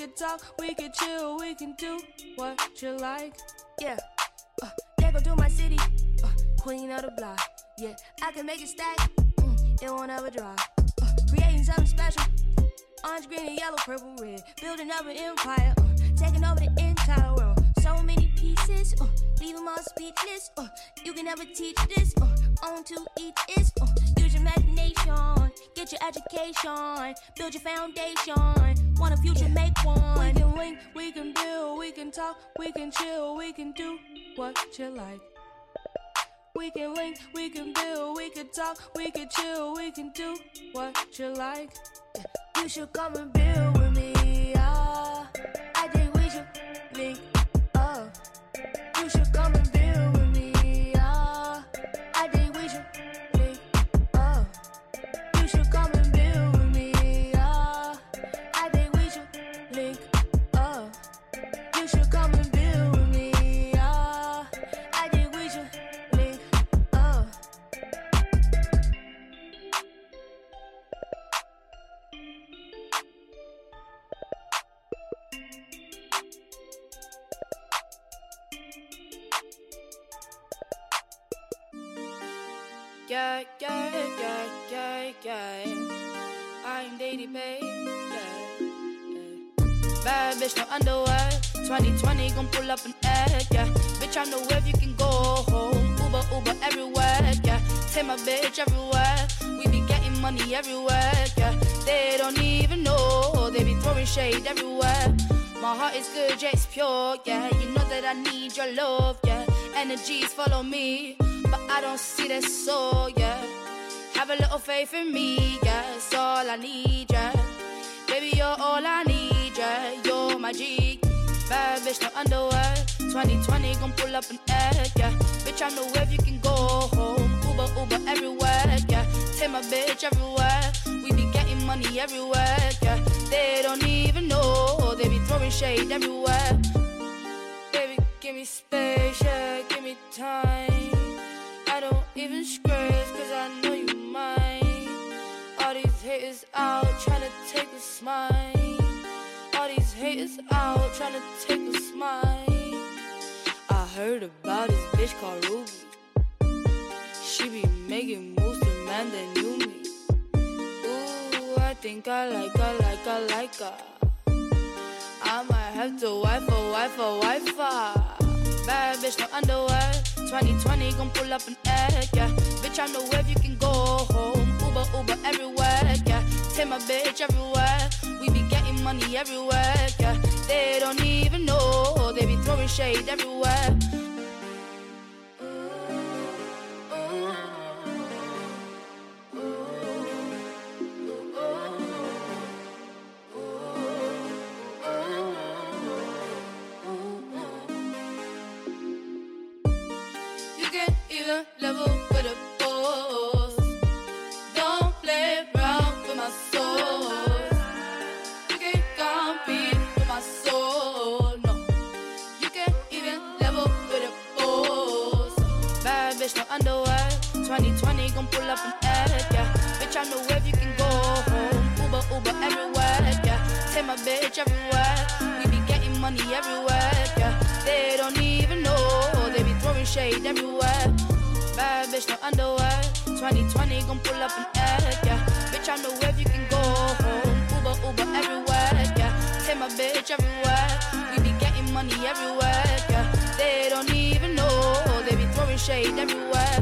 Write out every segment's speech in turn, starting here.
can talk, we can chill, we can do what you like. Yeah, they go to my city, queen of the block. Yeah, I can make it stack, it won't ever dry. Creating something special, orange, green, and yellow, purple, red. Building up an empire, taking over the entire world. So many pieces, leave them all speechless. You can never teach this, own to eat this. Use your imagination, get your education, build your foundation. Want a future, make one. We can link, we can build, we can talk, we can chill, we can do what you like. We can link, we can build, we can talk, we can chill, we can do what you like. You should come and build with me, I think we should link up. You should come and build with me, I think we should link up. You should come and build with me, I think we should link up. You should come and build with me, I think we should link up. Yeah, yeah, yeah, yeah, yeah. I'm Daddy Babe, yeah, yeah. Bad bitch, no underwear. 2020 gon' pull up an egg, yeah. Bitch, I know where you can go home. Uber, Uber everywhere, yeah. Take my bitch everywhere. We be getting money everywhere, yeah. They don't even know. They be throwing shade everywhere. My heart is good, yeah, it's pure, yeah. You know that I need your love, yeah. Energies follow me, but I don't see that soul, yeah. Have a little faith in me, yeah. It's all I need, yeah. Baby, you're all I need, yeah. You're my G. Bad bitch, no underwear. 2020 gon' pull up an egg, yeah. Bitch, I know where you can go home. Uber, Uber everywhere, yeah. Take my bitch everywhere. We be getting money everywhere, yeah. They don't even know. They be throwing shade everywhere. Baby, give me space, yeah. Give me time. I don't even scratch, cause I know you mine. All these haters out tryna take a smile. All these haters out tryna take a smile. I heard about this bitch called Ruby. She be making moves to man that knew me. Ooh, I think I like her. I might have to wife her. Bad bitch, no underwear. 2020 gon' pull up an egg, yeah. Bitch, I know where you can go home. Uber, Uber everywhere, yeah. Take my bitch everywhere. We be getting money everywhere, yeah. They don't even know. They be throwing shade everywhere. Level with a boss. Don't play around with my soul. You can't compete with my soul, no. You can't even level with a boss. Bad bitch, no underwear. 2020 gon' pull up an egg, yeah. Bitch, I know where you can go home. Uber, Uber everywhere, yeah. Take my bitch everywhere. We be getting money everywhere, yeah. They don't even know. They be throwing shade everywhere. Bad bitch, no underwear. 2020 gon' pull up an egg, yeah. Bitch, I know where you can go home. Uber, Uber everywhere, yeah. Take my bitch everywhere. We be getting money everywhere, yeah. They don't even know. They be throwing shade everywhere.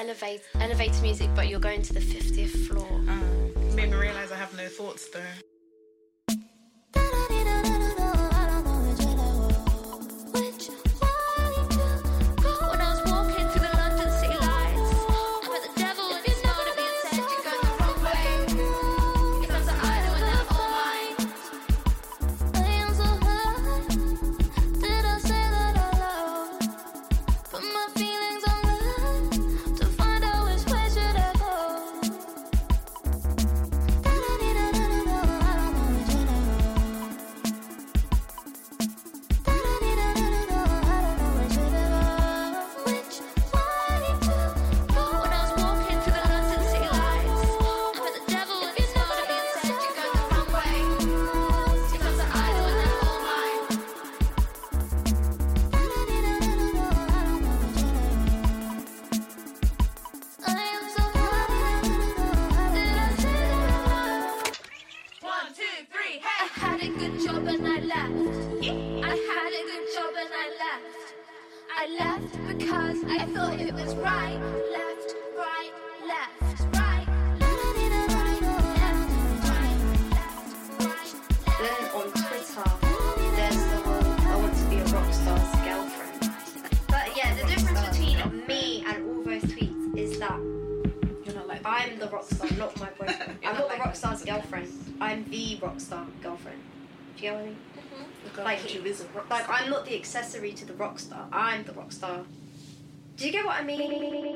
elevator music, but you're going to the 50th floor. Made me realise I have no thoughts though. Like, I'm not the accessory to the rock star. I'm the rock star. Do you get what I mean?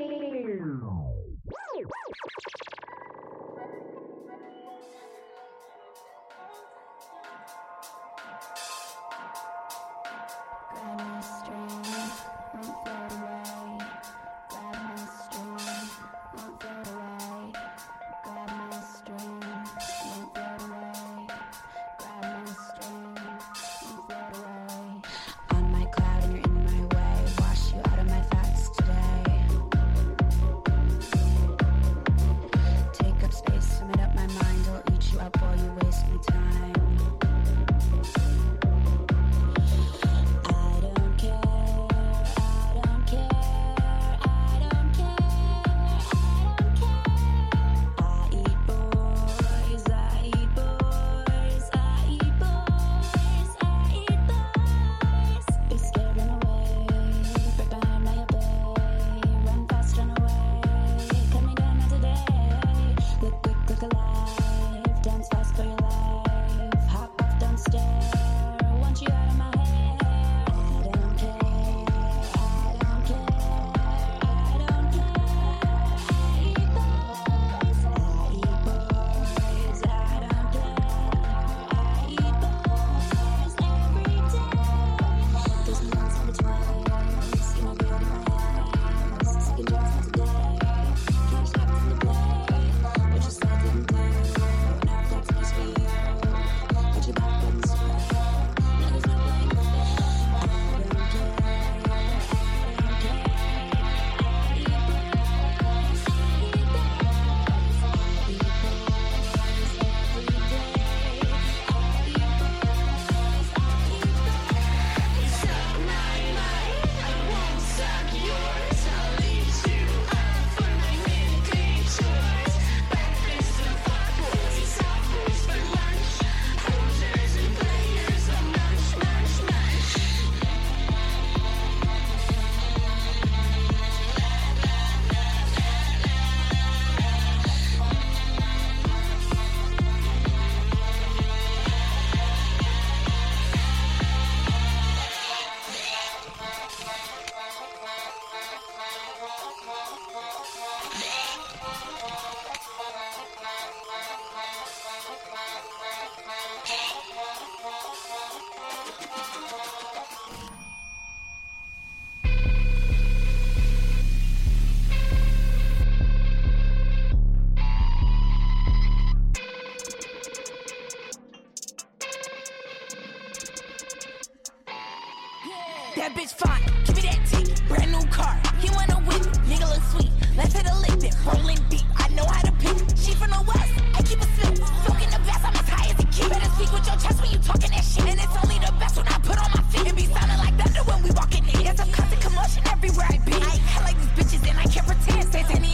That bitch fine, give me that T, brand new car. He wanna whip, nigga look sweet. Let's hit a lick, then rolling deep. I know how to pick. She from the west, I keep it slip. Soaking the vest, I'm as high as a kid. Better speak with your chest when you talking that shit. And it's only the best when I put on my feet. It be sounding like thunder when we walking in. There's a constant commotion everywhere I be. I ain't hell like these bitches and I can't pretend. Say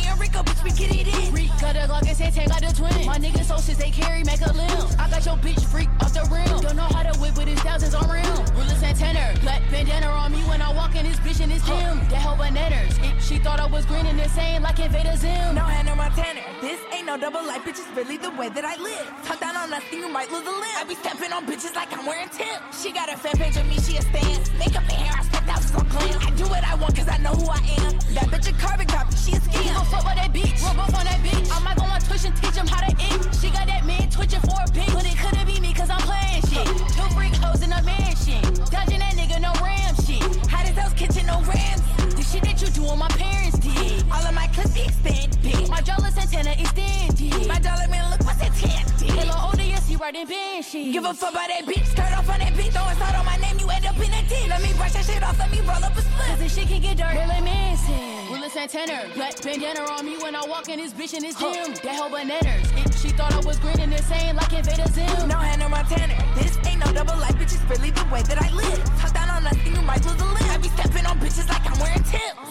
Watch your bitch freak off the rim. Don't know how to whip with his thousands on rim. Rulers and tenor, black bandana on me when I walk in this bitch in this gym. That hoe bananas. She thought I was grinning the same like Invader Zim. No hand on my tenor. This ain't no double life, bitch. It's really the way that I live. Talk down on nothing, you might lose a limb. I be stepping on bitches like I'm wearing Tim's. She got a fan page of me, she a stan. Makeup and hair, I spent thousands on glam. I do what I want cause I know who I am. That bitch a carbon copy, she a scam. You gon' fuck with that bitch, we're both on that bitch. I might go on Twitch and teach him how to eat. She got that man twitching for a bitch. But it couldn't be me cause I'm playing shit. Two freak hoes in a mansion. Dodging that nigga, no ram shit. Hot as Hell's Kitchen, no rams. The shit that you do on my parents did. All of my clips be extended. My jawless antenna extended. My dollar man look what's intended. Hello ODS, he riding bench shit. Give a fuck about that bitch. Skirt off on that bitch. Throwing salt on my name, you end up in a tit. Let me brush that shit off, let me roll up a split. Cause this shit can get dirty. Really missing. Willis and tenor. Black bandana on me when I walk in this bitch in this gym. That hoe bananas. She thought I was grinning the same like Invader Zim. No hand on my tenor. This ain't no double life, bitch. It's really the way that I live. Talk down on nothing, you might lose a limb. I be stepping on bitches like I'm wearing Tim's.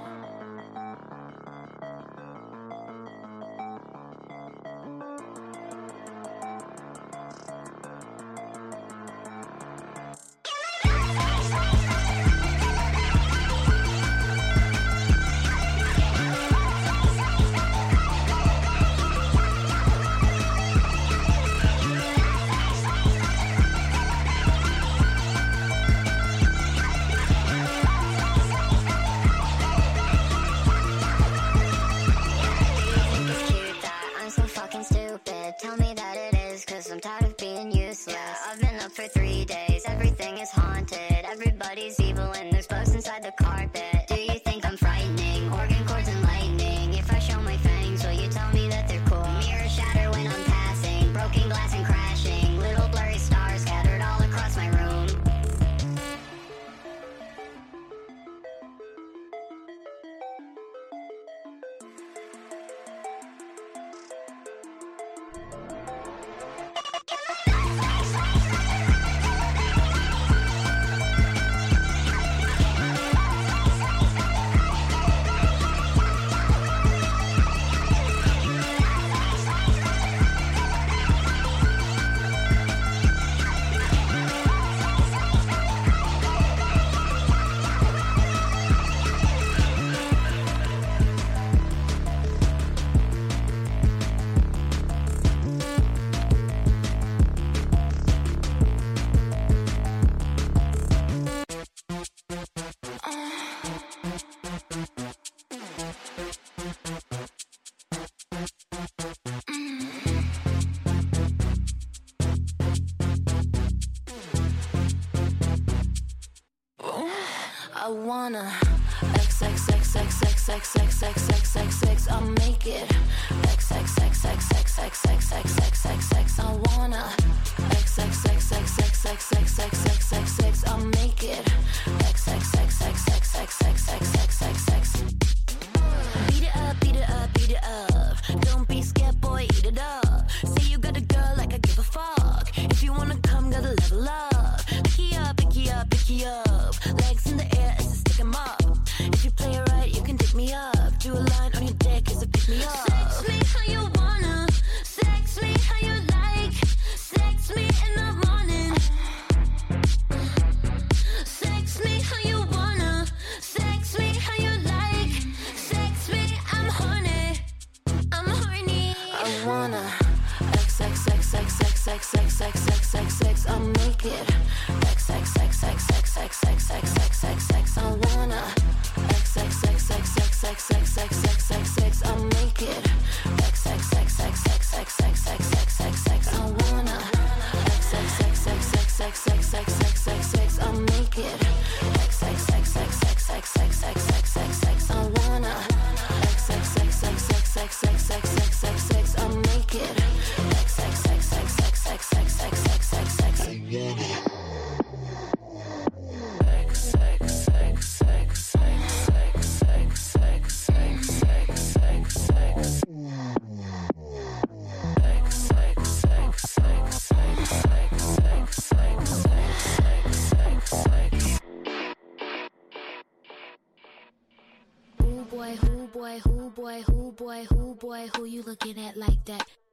Tell me that it is, cause I'm tired of being useless. Yeah, I've been up for 3 days, everything is haunted. Everybody's evil and there's bugs inside the carpet. Do you think I'm frightening? Organ cords and lightning. If I show my fangs, will you tell me that they're cool? Mirrors shatter when I'm passing, broken glass and crashing. Little blurry stars scattered all across my room. I wanna XXXXXXXXXXXX. I'll make it XXXXXXXXXXX. I wanna XXXXXXXXXXX. I'll make it XXXXXXXXXX. Beat it up, beat it up, beat it up. Don't be scared, boy, eat it up. Say you got a girl like I give a fuck. If you wanna come, gotta level up. Picky up, picky up, picky up. Legs in the air as I stick 'em up. If you play it right, you can dig me up. Do a line on your dick as I pick me up. Sex me how you wanna. Sex me how you like. Sex me in the morning. Sex me how you wanna. Sex me how you like. Sex me, I'm horny. I'm horny. I wanna XXXXXXXXXXX. I'll make it XXXXXXXXXX. I wanna XXXXXXXXXX. I'll make it XXXXXXXXX. I wanna XXXXXXXXX. I'll make it XXXXXXXX. I wanna XXXXXXXX. I'll make it Who you looking at like that? Who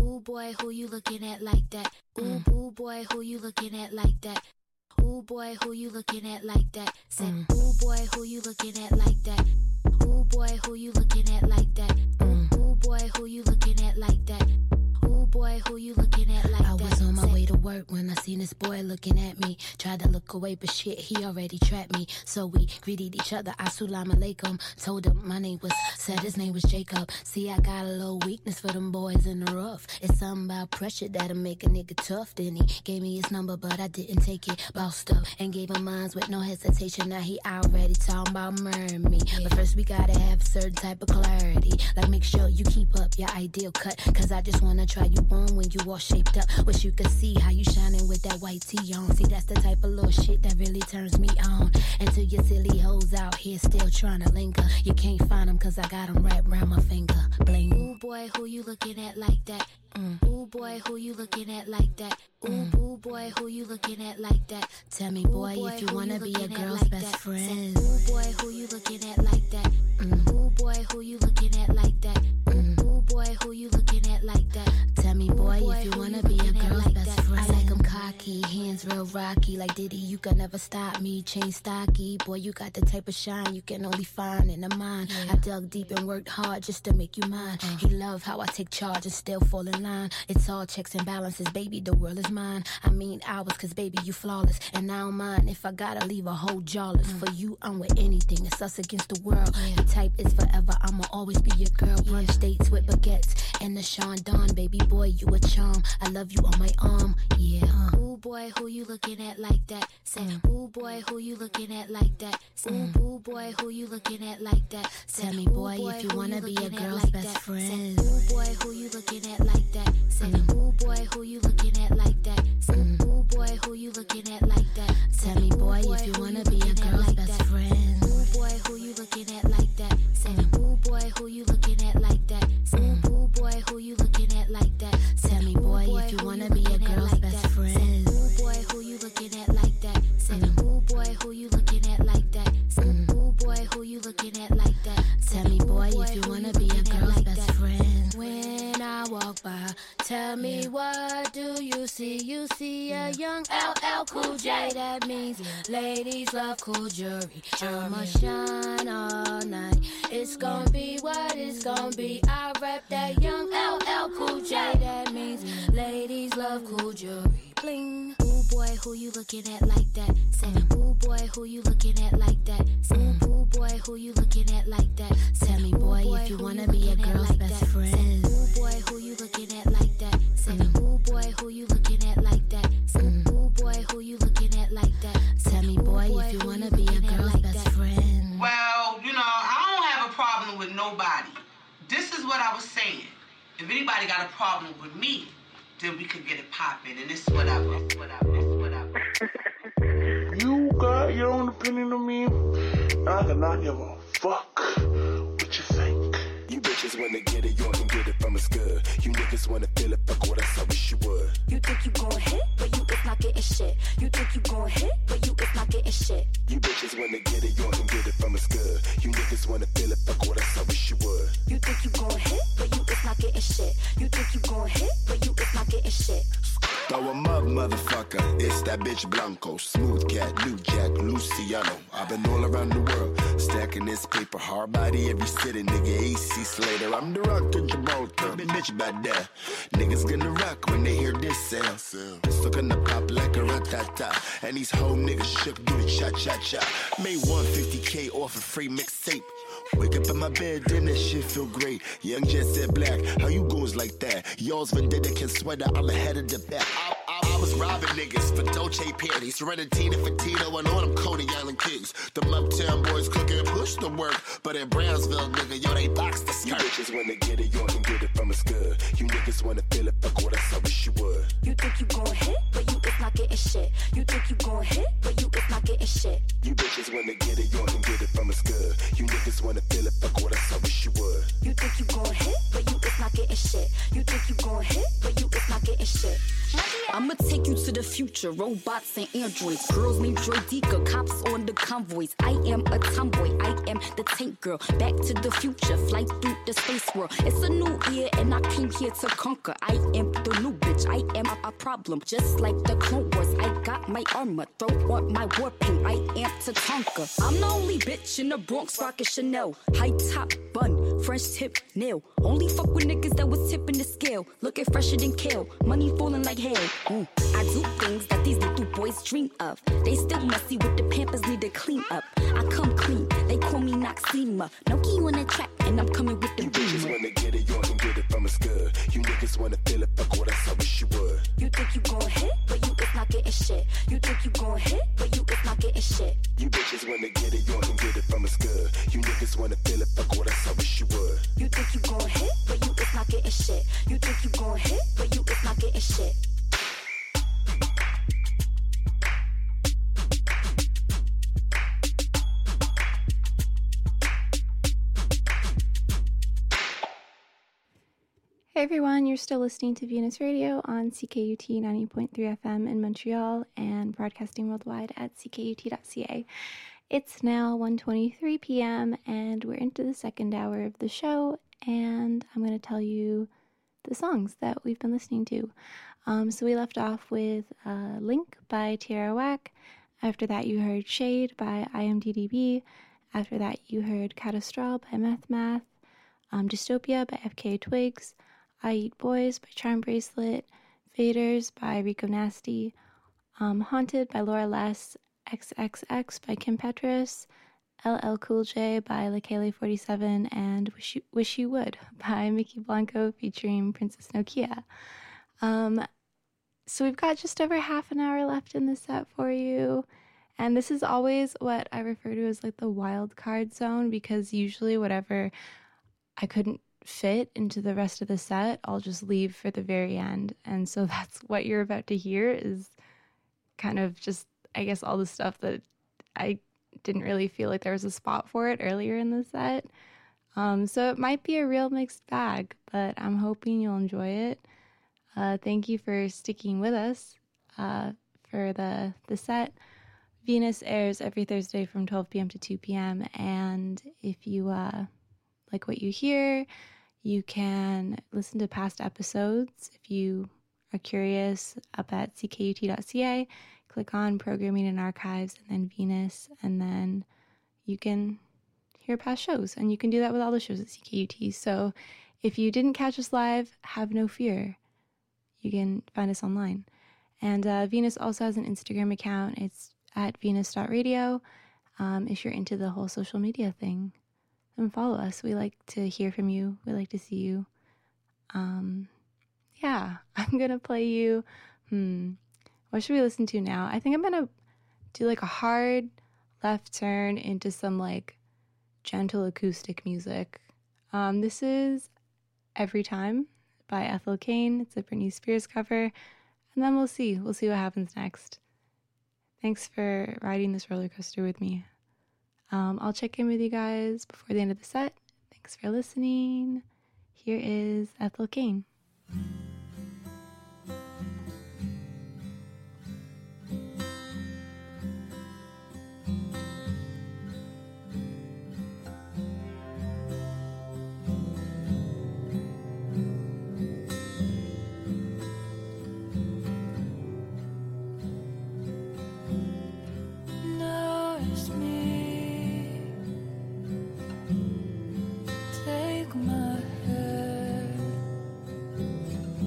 ooh boy, who you looking at like that? Ooh boy, who you looking at like that? Ooh boy, who you looking at like that? Said, ooh boy, who you looking at like that? Ooh boy, who you looking at like that? Ooh boy, who you looking at like that? Ooh boy, who you looking at like that? I was on my way to work when I seen this boy looking at me. Tried to look away, but shit, he already trapped me. So we greeted each other, assalamu alaikum. Told him my name was, said his name was Jacob. See, I got a little weakness for them boys in the rough. It's something about pressure that'll make a nigga tough. Then he gave me his number, but I didn't take it. Bossed up and gave him mine with no hesitation. Now he already talking about murdering me. But first we gotta have a certain type of clarity. Like make sure you keep up your ideal cut. Cause I just wanna try you on when you all shaped up. Wish you could see how you shining with that white tee on. See, that's the type of little shit that really turns me on. Until your silly hoes out here still trying to linger. You can't find them cause I got them wrapped around my finger. Bling. Ooh boy, who you looking at like that? Ooh boy, who you looking at like that? Ooh boy, who you looking at like that? Tell me boy, if you wanna be a girl's best friend. Ooh boy, who you looking at like that? Ooh boy, who you looking at like that? Ooh boy, who you looking at like that? Tell me boy, if you wanna be a girl's best friend. I like them cocky, hands real rocky. Like Diddy, you can never stop me. Chain stocky, boy, you got the type of shine you can only find in a mind. I dug deep and worked hard just to make you mine. He love how I take charge and still fall in line. It's all checks and balances, baby, the world is mine. I mean ours, cause baby, you flawless. And I don't mind if I gotta leave a whole jawless. For you, I'm with anything, it's us against the world. Your type is forever, I'ma always be your girl. Brunch dates with baguettes and the Sean Don. Baby boy, you a charm, I love you on my arm, yeah. Ooh boy, who you looking at like that? Say, ooh boy, who you looking at like that? Say, ooh boy, who you looking at like that? Tell me boy, if you wanna be a girl's best friend. Ooh boy, who you looking at like that? Say, ooh boy, who you looking at like that? Say, ooh boy, who you looking at like that? Tell me boy, if you wanna be a girl's best friend. Ooh boy, who you looking at like that? Say, ooh boy, who you looking at like that? Say, ooh boy, who you looking at like that? Tell me boy, if you wanna be a girl's best friend. Ooh boy, who you looking at like that? Say, ooh boy, who you looking at like that? Say, ooh boy, who you looking at like that? Tell me boy, if you wanna be a girl's best friend. When I walk by, tell me what do you see? You see a young LL Cool J. That means ladies love cool jewelry. I'ma shine all night. It's gonna be what it's gonna be. I rep that young LL Cool J. That means ladies love cool jewelry. Bling. Ooh boy, who you looking at like that? Say, ooh boy, who you looking at like that? Say, ooh boy, who you looking at like that? Tell me boy, if you wanna be a girl's best friend. Ooh boy, who you looking at like that? Say, ooh boy, who you looking at like that? Say, ooh boy, who you looking at like that? Tell me boy, if you wanna be a girl's best friend. Well, you know, I don't have a problem with nobody. This is what I was saying. If anybody got a problem with me, then we could get it popping, and it's whatever. You got your own opinion of me. I cannot give a fuck what you think. You bitches wanna get it, you can get it from us good. You niggas wanna feel it, fuck what I wish you would. You think you gon' hit, but you is not getting shit. You think you gon' hit, but you is not getting shit. You bitches wanna get it, you can get it from us good. You niggas wanna feel it, fuck what I wish you would. You think you gon' hit, but you is not getting shit. You think you gon' hit, but you is not getting shit. Throw 'em up, motherfucker. It's that bitch Blanco, Smooth Cat, New Jack, Luciano. I've been all around the world, stacking this paper, hard body every city, nigga. AC Slater, I'm the rock in Gibraltar. Been bitch about that. Niggas gonna rock when they hear this sound. It's gonna pop like a ratata. And these whole niggas shook, do the cha-cha-cha. Made 150K off a free mixtape. Wake up in my bed, then that shit feel great. Young Jet said black, how you goes like that? Y'all's vendetta can sweater, I'm ahead of the back. I was robbing niggas for Dolce panties, running Tina Fatino and all them Coney Island kings. Them uptown boys cooking push the work, but in Brownsville, nigga, yo, they box the skirt. You bitches wanna get it, you can get it from us good. You niggas wanna feel it, fuck what I wish you would. You think you gon' hit, but you is not getting shit. You think you gon' hit, but you is not getting shit. You bitches wanna get it, you can get it from us good. You niggas wanna feel it, fuck what I wish you would. You think you gon' hit, but you is not getting shit. You think you gon' hit, but you is not getting shit. I'ma take you to the future, robots and androids. Girls named Droideka, cops on the convoys. I am a tomboy, I am the tank girl. Back to the future, flight through the space world. It's a new year and I came here to conquer. I am the new bitch, I am a problem. Just like the Clone Wars, I got my armor. Throw on my war paint, I am Tatanka. I'm the only bitch in the Bronx rockin' Chanel. High top bun, French tip nail. Only fuck with niggas that was tipping the scale. Looking fresher than kale, money falling like hail. I do things that these little boys dream of. They still messy with the Pampers, need to clean up. I come clean, they call me Noxema. No key on the track, and I'm coming with the beam. You bitches wanna get it, you can get it from us good. You niggas wanna feel it, fuck what I wish you would. You think you gon' hit, but you is not getting shit. You think you gon' hit, but you is not getting shit. You bitches wanna get it, you can get it from us good. You niggas wanna feel it, fuck what I wish you would. You think you gon' hit, but you is not getting shit. You think you gon' hit, but you is not getting shit. Hey everyone, you're still listening to Venus Radio on CKUT 90.3 FM in Montreal and broadcasting worldwide at ckut.ca. It's now 1:23 p.m. and we're into the second hour of the show, and I'm going to tell you the songs that we've been listening to. So we left off with Link by Tierra Whack. After that you heard Shade by IMDDB. After that you heard Catastral by Meth Math. Dystopia by FKA Twigs. I Eat Boys by Charm Bracelet, Faders by Rico Nasty, Haunted by Laura Less, XXX by Kim Petras, LL Cool J by Lekele 47, and Wish You Would by Mickey Blanco featuring Princess Nokia. So we've got just over half an hour left in the set for you, and this is always what I refer to as like the wild card zone, because usually whatever I couldn't fit into the rest of the set, I'll just leave for the very end. And so that's what you're about to hear, is kind of just, I guess, all the stuff that I didn't really feel like there was a spot for it earlier in the set. So it might be a real mixed bag, but I'm hoping you'll enjoy it. Thank you for sticking with us for the set. Venus airs every Thursday from 12 p.m. to 2 p.m. And if you like what you hear, you can listen to past episodes. If you are curious, up at ckut.ca, click on Programming and Archives and then Venus, and then you can hear past shows. And you can do that with all the shows at CKUT. So if you didn't catch us live, have no fear. You can find us online. And Venus also has an Instagram account. It's at venus.radio. If you're into the whole social media thing, and follow us. We like to hear from you. We like to see you. Yeah, I'm going to play you. What should we listen to now? I think I'm going to do like a hard left turn into some like gentle acoustic music. This is Every Time by Ethel Cain. It's a Britney Spears cover. And then we'll see. We'll see what happens next. Thanks for riding this roller coaster with me. I'll check in with you guys before the end of the set. Thanks for listening. Here is Ethel Cain. Take my hand.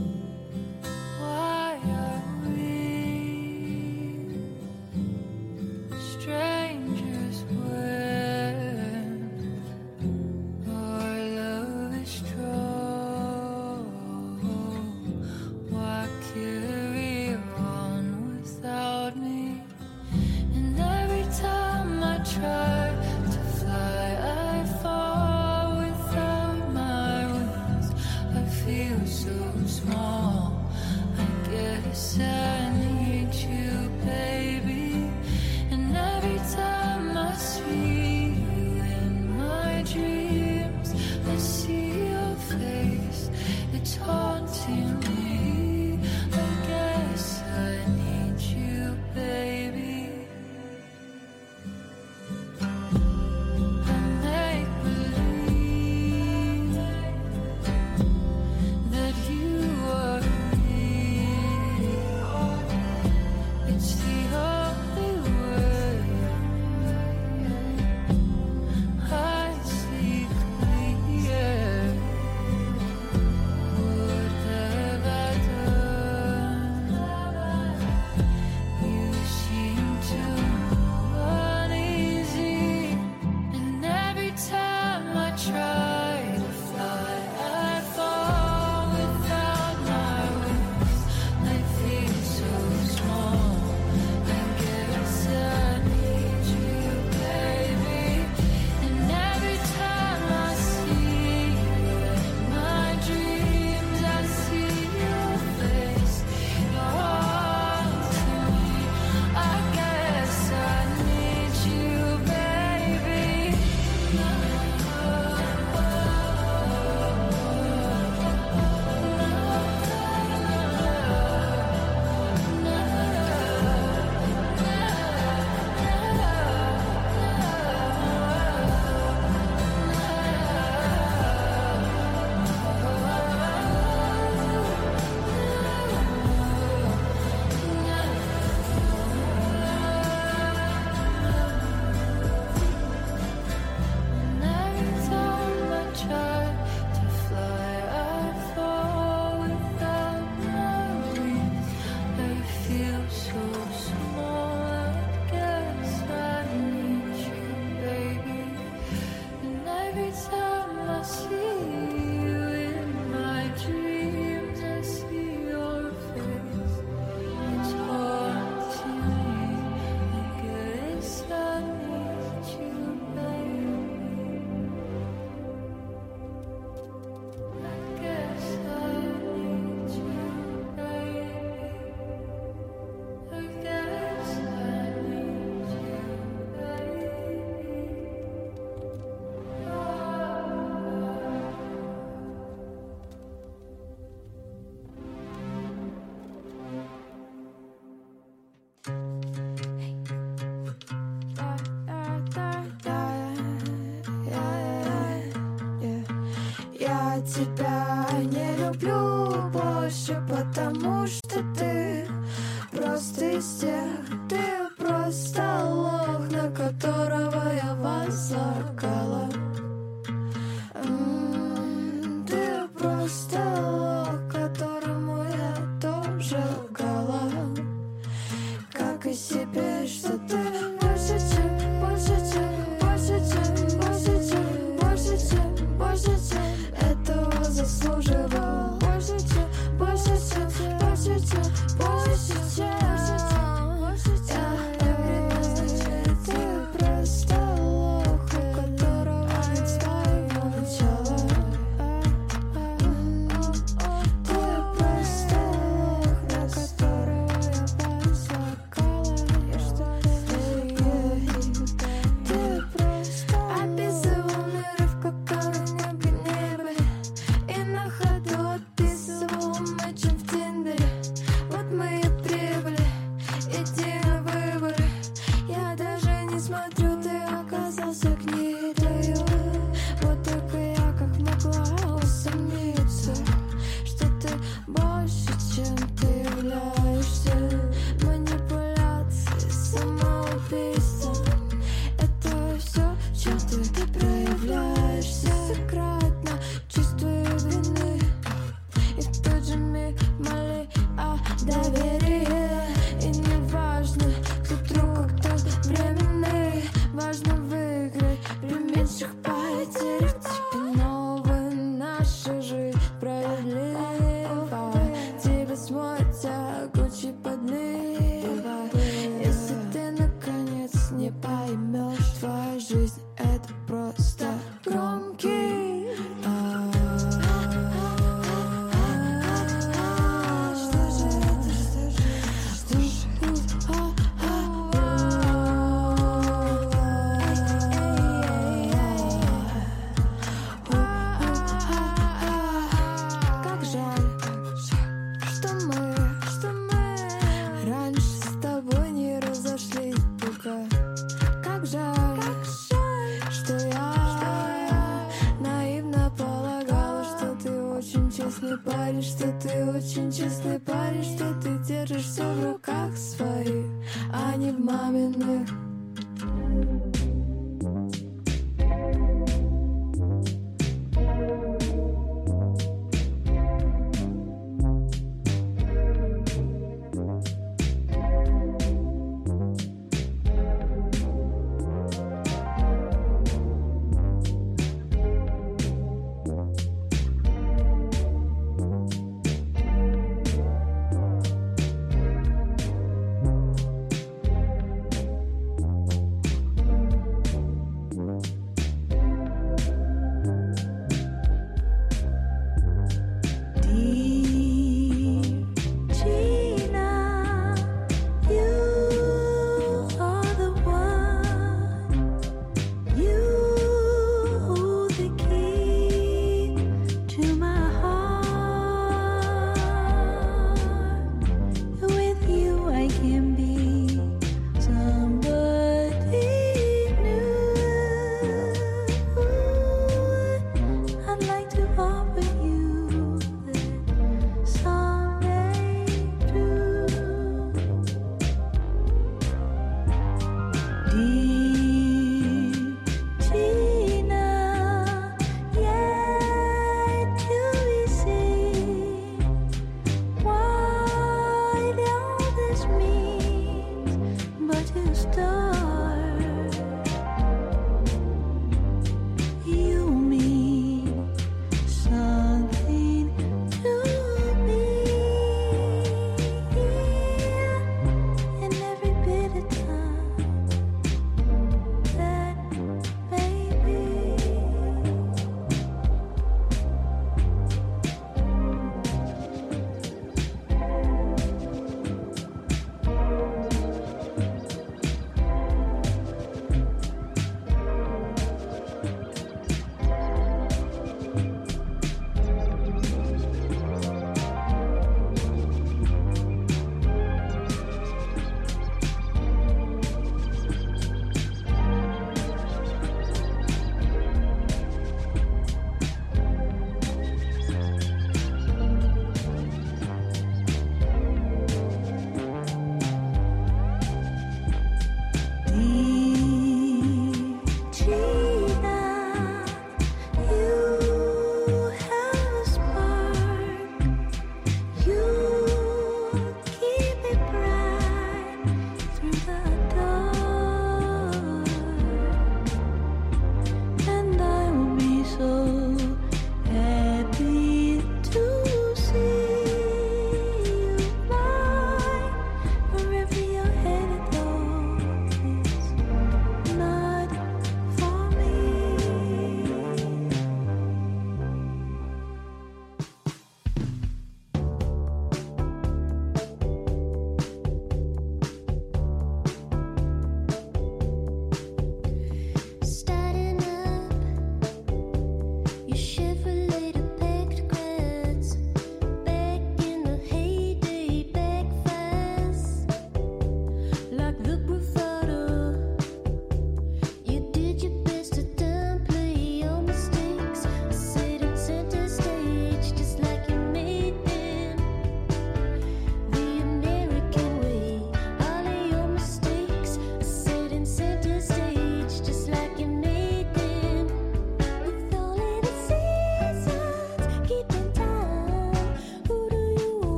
тебя не люблю больше, потому что ты просто из тех, ты просто лох, на которого я возлагала. Ты просто лох, которому я тоже лгала. Как и себе, что ты больше, чем, больше, чем, больше, чем, больше, чем, больше, чем, больше, чем этого заслуживал. Больше, чем, больше, чем, больше, чем, больше, чем, больше, чем. Я предназначен, ты просто лох, у которого нет своего начала. Ты просто лох, на которого я возлагала. Ты просто описывал миры, в которых небо не были, и на ходу описывал матчем в Тиндере. Вот мы и прибыли, иди на выборы. Я даже не смотрю, ты оказался гнилью. Вот только я как могла усомниться, что ты больше, чем ты являешься. Манипуляции, самоубийство — это все, чем ты проявляешься. Секретно чувствую вины, и в тот же миг моли о доверии. И не важно, кто друг, а кто временный, важно выиграть при меньших потерях. Тебе новая наша жизнь справедлива, тебе смоет тягучий подмыва. Если ты наконец не поймешь, твоя жизнь — это просто громкий. Что же это? Что же как жаль, что мы раньше с тобой не разошлись пока. Как жаль, что я наивно полагала, что ты очень честный парень, что ты очень честный парень, что ты держишь все в руках своих, а не в маминых.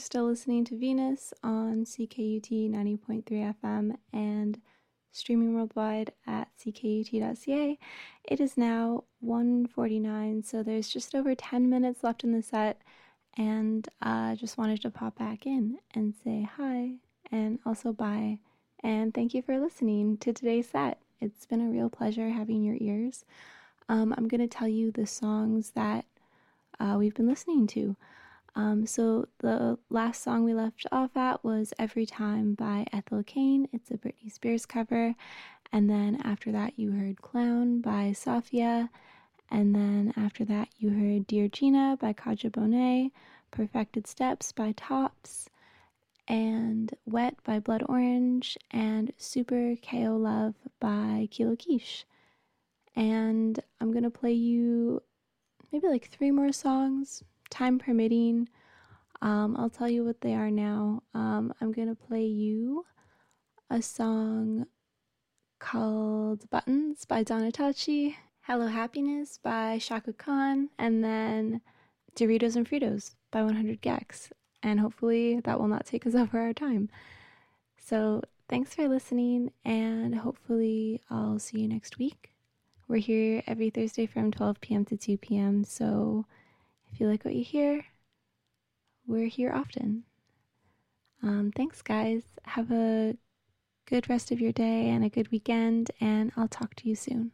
still listening to Venus on CKUT 90.3 FM and streaming worldwide at ckut.ca. It is now 1:49, so there's just over 10 minutes left in the set, and just wanted to pop back in and say hi and also bye, and thank you for listening to today's set. It's been a real pleasure having your ears. I'm going to tell you the songs that we've been listening to. So the last song we left off at was Every Time by Ethel Cain. It's a Britney Spears cover. And then after that you heard Clown by Safia. And then after that you heard Dear Gina by Kaja Bonet, Perfected Steps by Tops, and Wet by Blood Orange, and Super KO Love by Kilo Quiche. And I'm going to play you maybe like 3 more songs, time permitting. I'll tell you what they are now. I'm going to play you a song called Buttons by Donatachi, Hello Happiness by Shaka Khan, and then Doritos and Fritos by 100 Gex. And hopefully that will not take us over our time. So thanks for listening, and hopefully I'll see you next week. We're here every Thursday from 12 p.m. to 2 p.m. So if you like what you hear, we're here often. Thanks, guys. Have a good rest of your day and a good weekend, and I'll talk to you soon.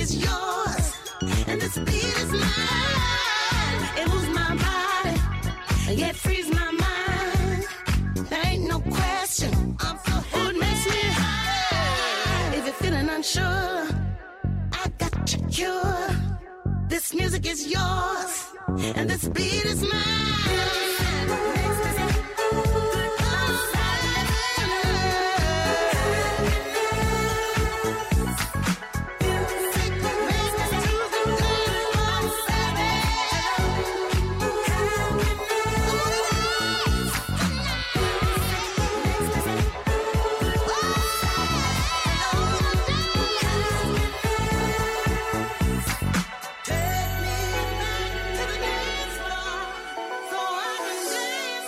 is yours, and this beat is mine. It moves my body, yet frees my mind. There ain't no question, I'm so high. It makes me high. If you're feeling unsure, I got your cure. This music is yours, and this beat is mine. Take me back to the dance floor so I can dance.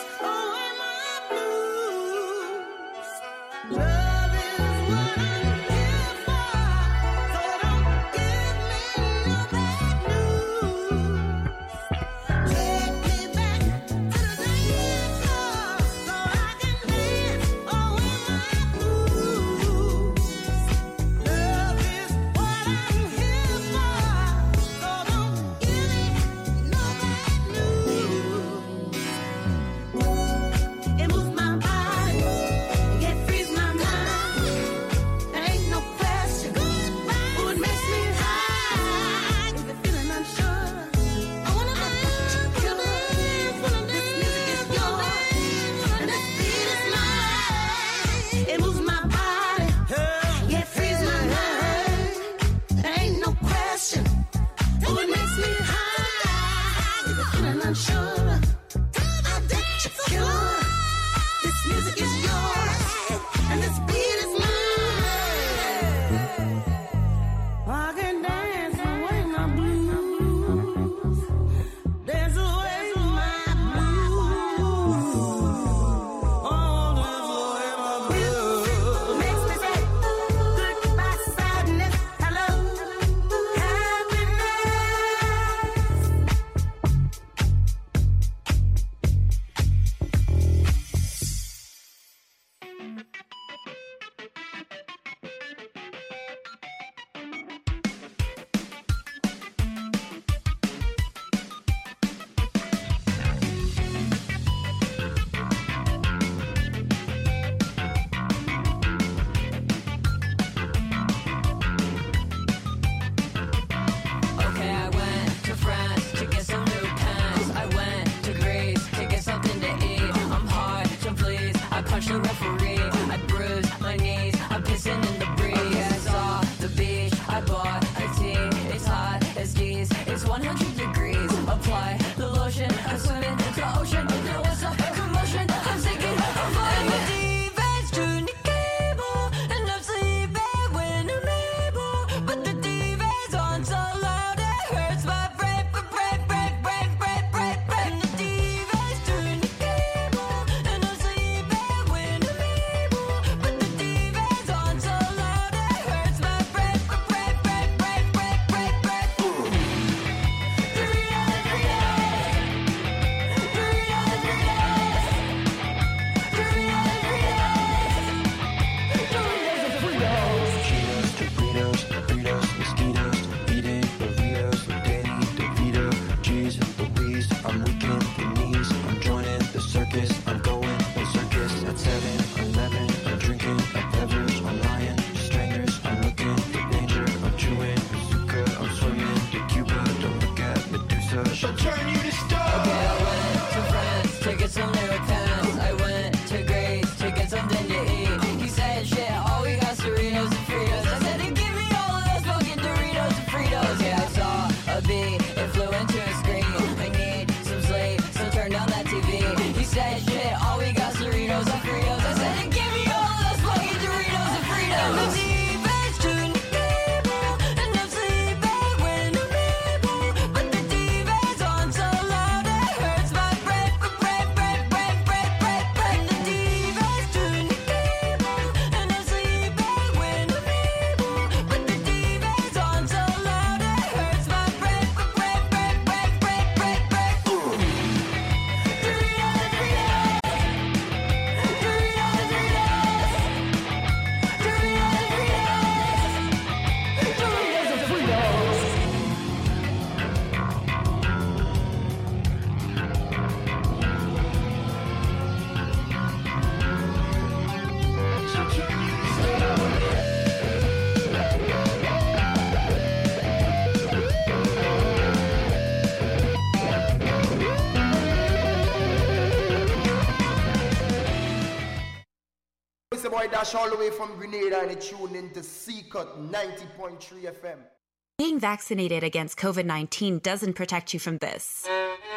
it's a boy Dash all the way from Grenada and it's tuned into C-Cut 90.3 FM. Being vaccinated against COVID-19 doesn't protect you from this.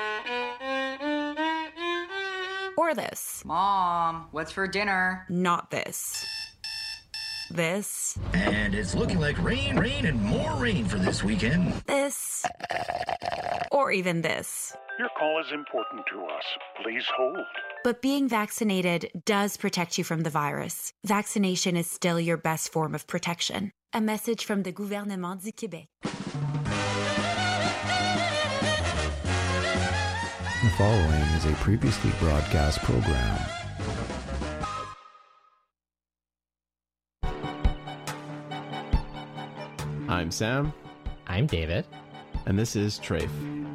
Or this. Mom, what's for dinner? Not this. This. And it's looking like rain, and more rain for this weekend. This. Or even this. Your call is important to us. Please hold. But being vaccinated does protect you from the virus. Vaccination is still your best form of protection. A message from the Gouvernement du Québec. The following is a previously broadcast program. I'm Sam. I'm David. And this is Trafe.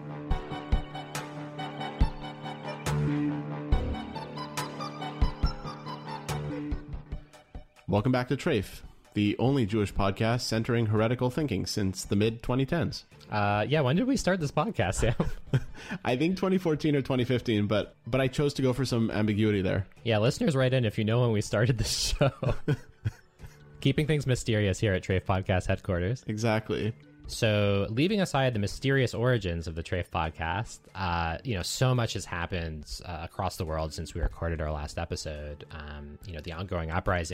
Welcome back to Trafe, the only Jewish podcast centering heretical thinking since the mid-2010s. Yeah, when did we start this podcast, Sam? I think 2014 or 2015, but I chose to go for some ambiguity there. Yeah, listeners, write in if you know when we started this show. Keeping things mysterious here at Trafe Podcast headquarters. Exactly. So, leaving aside the mysterious origins of the Trafe podcast, so much has happened across the world since we recorded our last episode. The ongoing uprising